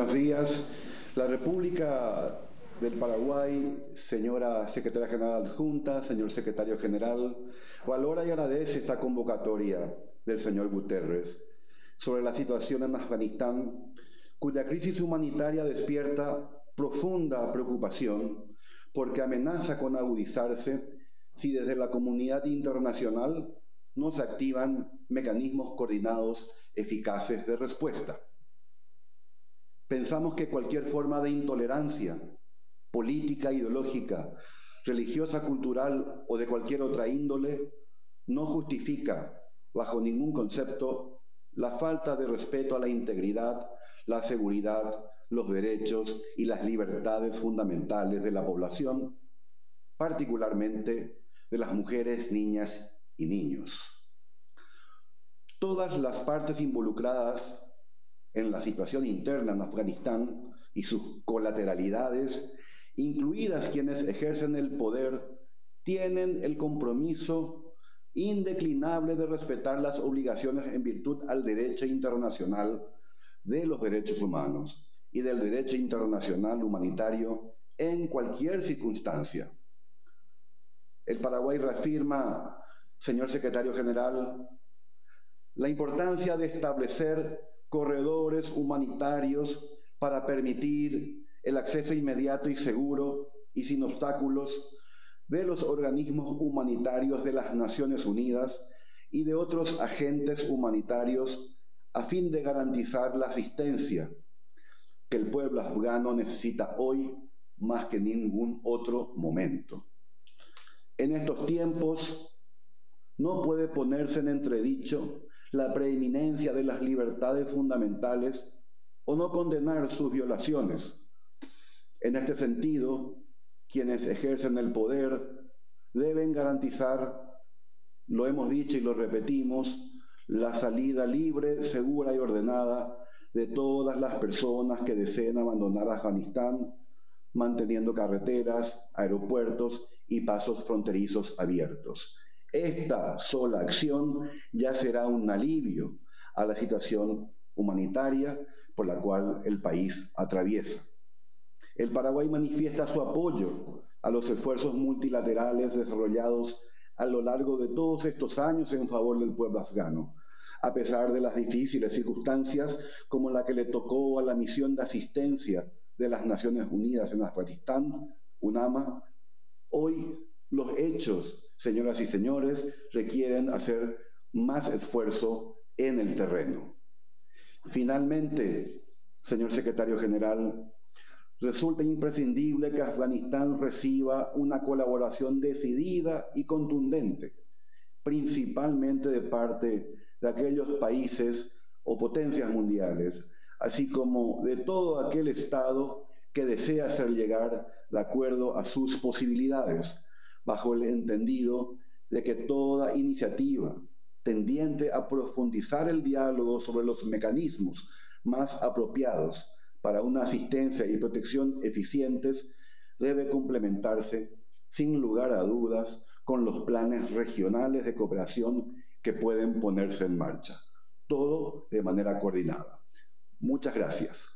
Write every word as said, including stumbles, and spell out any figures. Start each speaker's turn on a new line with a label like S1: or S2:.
S1: buenos días. La República del Paraguay, señora secretaria general adjunta, señor secretario general, valora y agradece esta convocatoria del señor Guterres sobre la situación en Afganistán, cuya crisis humanitaria despierta profunda preocupación porque amenaza con agudizarse si desde la comunidad internacional no se activan mecanismos coordinados eficaces de respuesta. Pensamos que cualquier forma de intolerancia política, ideológica, religiosa, cultural o de cualquier otra índole no justifica, bajo ningún concepto, la falta de respeto a la integridad, la seguridad, los derechos y las libertades fundamentales de la población, particularmente de las mujeres, niñas y niños. Todas las partes involucradas en la situación interna en Afganistán y sus colateralidades, incluidas quienes ejercen el poder, tienen el compromiso indeclinable de respetar las obligaciones en virtud al derecho internacional de los derechos humanos y del derecho internacional humanitario en cualquier circunstancia. El Paraguay reafirma, señor secretario general, la importancia de establecer corredores humanitarios para permitir el acceso inmediato y seguro y sin obstáculos de los organismos humanitarios de las Naciones Unidas y de otros agentes humanitarios a fin de garantizar la asistencia que el pueblo afgano necesita hoy más que en ningún otro momento. En estos tiempos no puede ponerse en entredicho la preeminencia de las libertades fundamentales o no condenar sus violaciones. En este sentido, quienes ejercen el poder deben garantizar, lo hemos dicho y lo repetimos, la salida libre, segura y ordenada de todas las personas que deseen abandonar Afganistán, manteniendo carreteras, aeropuertos y pasos fronterizos abiertos. Esta sola acción ya será un alivio a la situación humanitaria por la cual el país atraviesa. El Paraguay manifiesta su apoyo a los esfuerzos multilaterales desarrollados a lo largo de todos estos años en favor del pueblo afgano, a pesar de las difíciles circunstancias como la que le tocó a la misión de asistencia de las Naciones Unidas en Afganistán, UNAMA. Hoy los hechos, señoras y señores, requieren hacer más esfuerzo en el terreno. Finalmente, señor secretario general, resulta imprescindible que Afganistán reciba una colaboración decidida y contundente, principalmente de parte de aquellos países o potencias mundiales, así como de todo aquel Estado que desea hacer llegar de acuerdo a sus posibilidades, bajo el entendido de que toda iniciativa tendiente a profundizar el diálogo sobre los mecanismos más apropiados para una asistencia y protección eficientes debe complementarse, sin lugar a dudas, con los planes regionales de cooperación que pueden ponerse en marcha. Todo de manera coordinada. Muchas gracias.